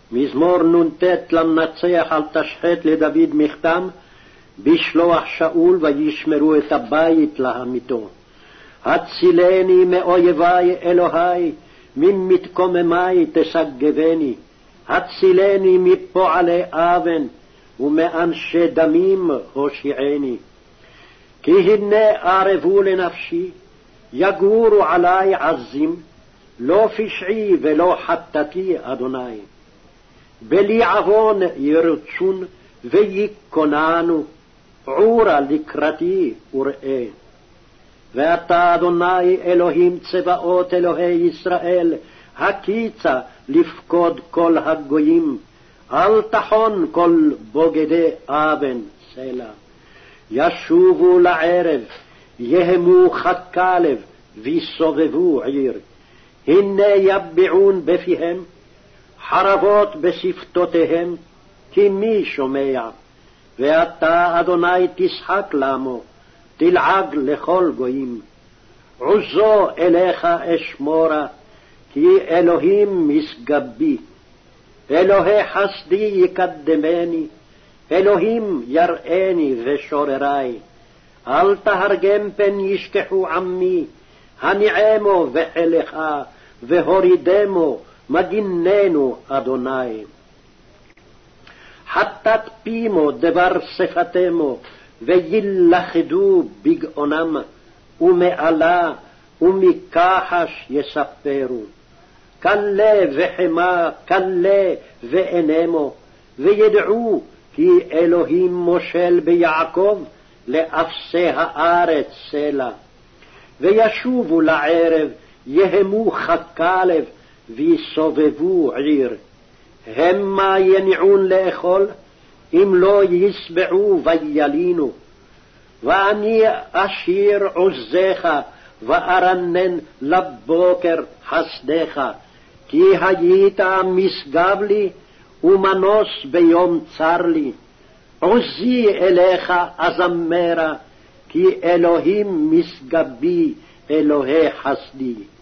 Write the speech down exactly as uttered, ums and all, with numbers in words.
מזמור נ"ט למנצח על תשחט לדוד מכתם, בשלוח שאול וישמרו את הבית להמיתו. הצילני מאויבי אלוהי, ממתקוממי תשגבני. הצילני מפועלי אבן, ומאנשי דמים הושיעני. כי הנה ערבו לנפשי, יגורו עלי עזים, לא פשעי ולא חטאתי אדוני. בלי עוון ירצון ויקוננו, עורה לקראתי וראה. ואתה אדוני אלוהים צבאות אלוהי ישראל, הקיצה לפקוד כל הגויים, אל תחון כל בוגדי אבן סלע. ישובו לערב, יהמו חכלב, ויסובבו עיר. הנה יביעון בפיהם, חרבות בשפתותיהם, כי מי שומע? ואתה אדוני תשחק למו, תלעג לכל גויים. עוזו אליך אשמורה, כי אלוהים משגבי. אלוהי חסדי יקדמני, אלוהים יראני ושוררי. אל תהרגם פן ישכחו עמי, הניעמו וחילך, והורידמו מגיננו אדוני. חטאת פימו דבר שפתמו, וילכדו בגאונם, ומעלה ומכחש יספרו. כלה וחמה, כלה ואינמו, וידעו כי אלוהים מושל ביעקב, לאפסי הארץ סלע. וישובו לערב, יהמו חכלב, ויסובבו עיר. המה יניעון לאכול, אם לא יסבעו וילינו. ואני אשיר עוזך, וארנן לבוקר חסדך, כי היית משגב לי, ומנוס ביום צר לי. עוזי אליך אזמרה, כי אלוהים משגבי, אלוהי חסדי.